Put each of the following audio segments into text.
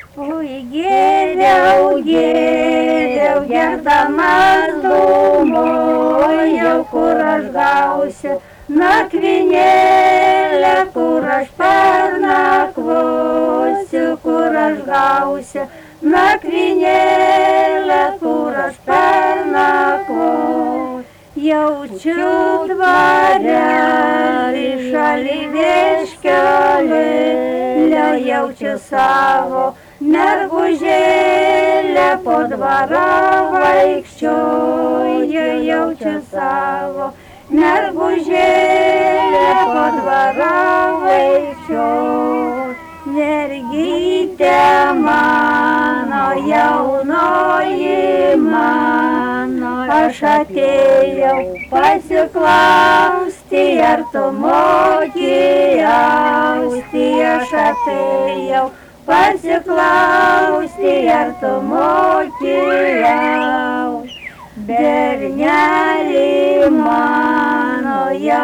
Oi, gėriau, gėriau, gerdamas dūmojau, kur aš gausiu nakvynėlę, kur aš pernakvosiu, kur aš gausiu nakvynėlę, kur aš pernakvosiu. Jaučiu dvarelį šaly vieškelėlę, jaučiu savo mergužėlę, po dvarą vaikščioju, jaučiu savo mergužėlę, po dvarą vaikščioju. Mergytė mano, jaunoji mano, aš atėjau pasiklausti, ar tu moki austi, aš atėjau pasiklausti, ar tu moki austi. Berneli mano,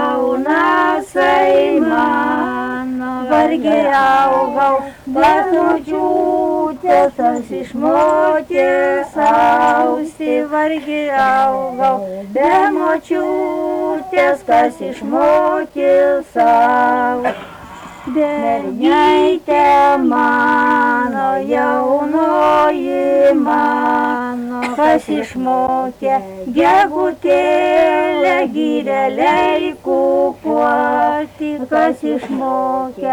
jaunasai mano, vargiai augau, bet močiutės aš išmokė austi, vargiai augau, be močiutės kas išmokė austi. Bernytė mano, jaunoji mano, kas išmokė gegutėlę gyreliai kukuoti, kas išmokė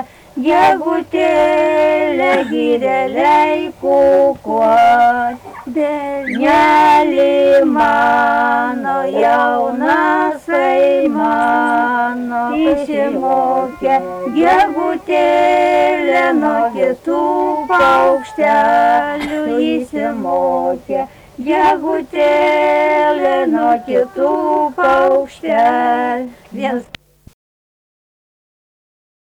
gegutėlę gyreliai kukuoti. Berneli mano, jaunasai mano, išmokė gegutėlę nuo kitų paukštelių, išmokė gegutėlę nuo kitų paukštelių.